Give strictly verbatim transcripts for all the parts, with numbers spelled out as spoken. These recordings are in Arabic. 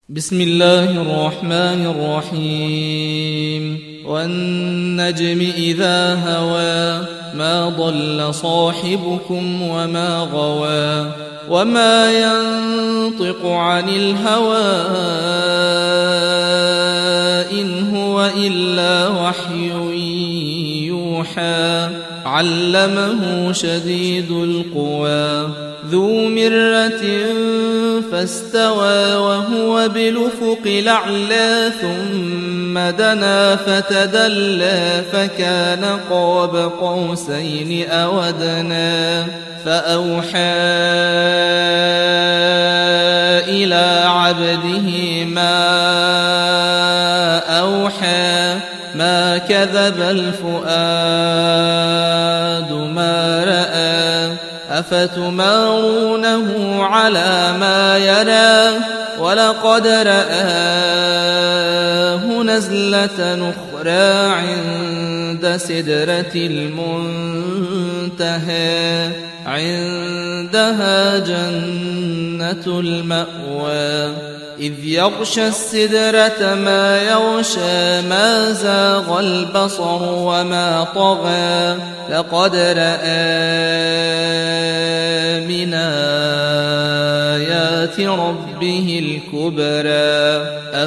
بسم الله الرحمن الرحيم والنجم إذا هوى ما ضل صاحبكم وما غوى وما ينطق عن الهوى إن هو إلا وحي يوحى علمه شديد القوى ذو مرة فاستوى وهو بالأفق الأعلى ثم دنا فتدلى فكان قاب قوسين أو أدنى فأوحى إلى عبده ما أوحى ما كذب الفؤاد ما رأى أفتمارونه على ما يرى ولقد رآه نزلة أخرى عند سدرة المنتهى عندها جنة المأوى إذ يغشى السدرة ما يغشى ما زاغ البصر وما طغى لقد رأى من آيات ربه الكبرى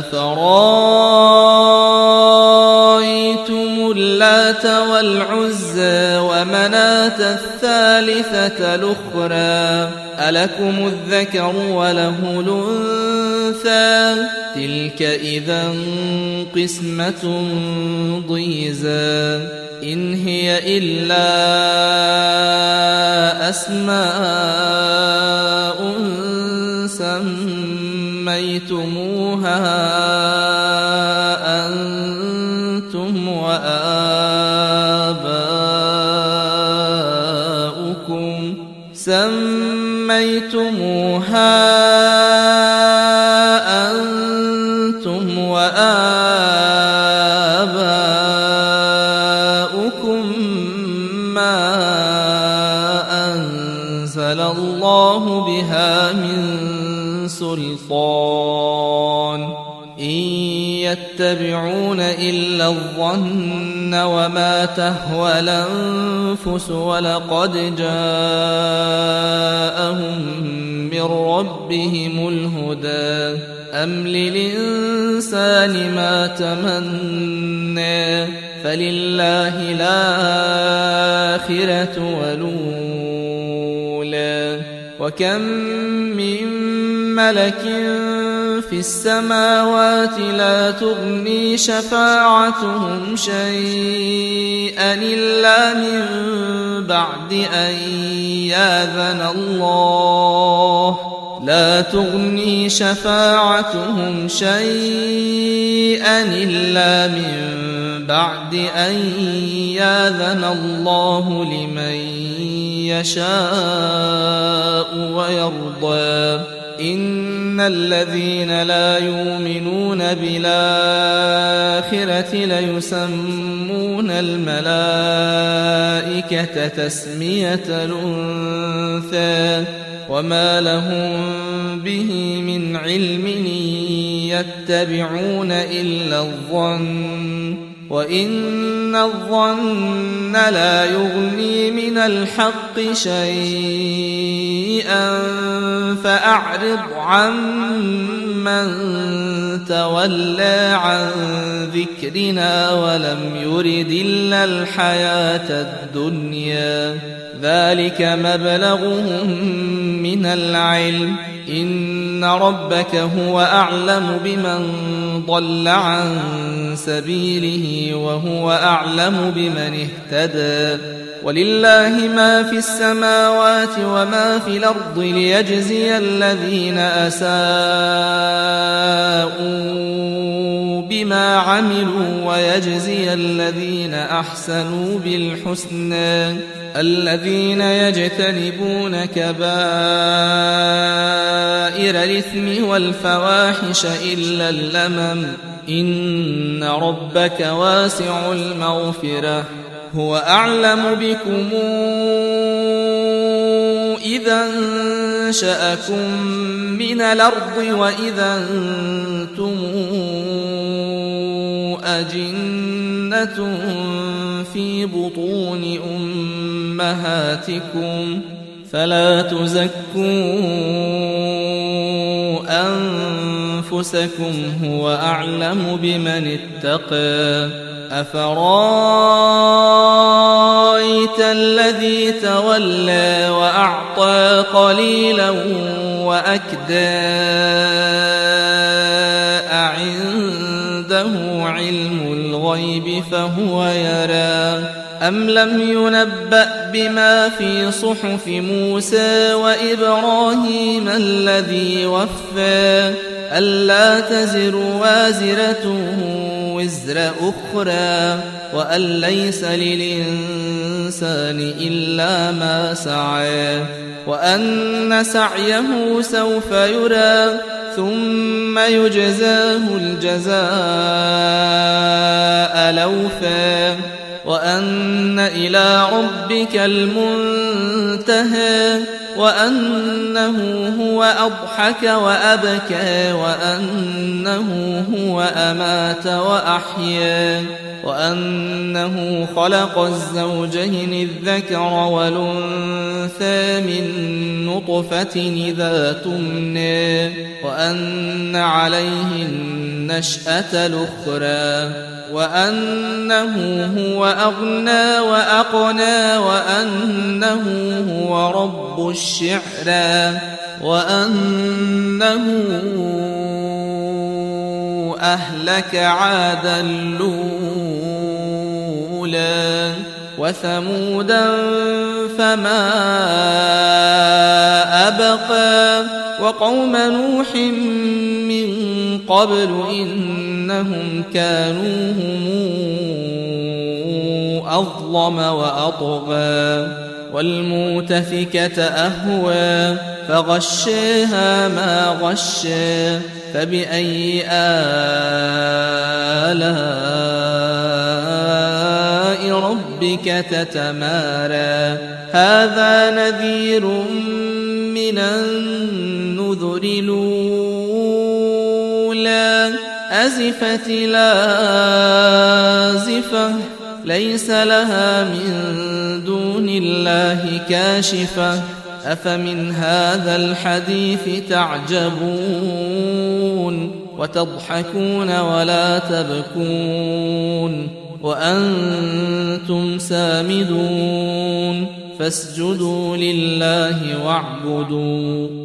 أفرأيتم اللات والعزى ومناة الثالثة الأخرى ألكم الذكر وله الأنثى تلك إذا قسمة ضيزى إن هي إلا أسماء سميتموها أنتم وآباؤكم سميتموها أنتم وآباؤكم ما أنزل الله بها من سلطان إن يتبعون إلا الظن وما تهوى الأنفس ولقد جاءهم من ربهم الهدى أم للإنسان ما تمنى فلله الآخرة والأولى وكم من ملك في السماوات لا تغني شفاعتهم شيئا إلا من بعد أن يأذن الله لا تغني شفاعتهم شيئا إلا من بعد أن يأذن الله لمن يشاء ويرضى إن الذين لا يؤمنون بالآخرة ليسمون الملائكة تسمية الأنثى وما لهم به من علم يتبعون إلا الظن وإن الظن لا يغني من الحق شيئا فأعرض عمن تولى عن ذكرنا ولم يرد إلا الحياة الدنيا ذلك مبلغهم من العلم إن ربك هو أعلم بمن ضل عن سبيله وهو أعلم بمن اهتدى ولله ما في السماوات وما في الأرض ليجزي الذين أساءوا بما عملوا ويجزي الذين أحسنوا بالحسنى الذين يجتنبون كبائر الإثم والفواحش إلا اللمم إن ربك واسع المغفرة هو أعلم بكم إذا أنشأكم من الأرض وإذا أنتم أجنة في بطون أمهاتكم فلا تزكوا أنفسكم هو أعلم بمن اتقى أفرأيت الذي تولى وأعطى قليلا وأكدى أعنده علم الغيب فهو يرى أم لم ينبأ بما في صحف موسى وإبراهيم الذي وفى ألا تزر وازرة وزر أخرى وأن ليس للإنسان إلا ما سعى وأن سعيه سوف يرى ثم يجزاه الجزاء الأوفى وأن إلى ربك المنتهى وأنه هو أضحك وأبكى وأنه هو أمات وأحيا وأنه خلق الزوجين الذكر والأنثى من نطفة إذا تمنى وأن عليه النشأة الأخرى وأنه هو أغنى وأقنى وأنه هو رب الشعرى وأنه أهلك عادا الأولى وثمودا فما أبقى وقوم نوح من قبل إنهم كانوا هم أظلم وأطغى والمؤتفكة أهوى فغشاها ما غشى فبأي آلاء ربك تتمارى هذا نذير من النذر الأولى أزفت لازفة ليس لها من دون الله كاشفة أفمن هذا الحديث تعجبون وتضحكون ولا تبكون وأنتم سامدون فاسجدوا لله واعبدوا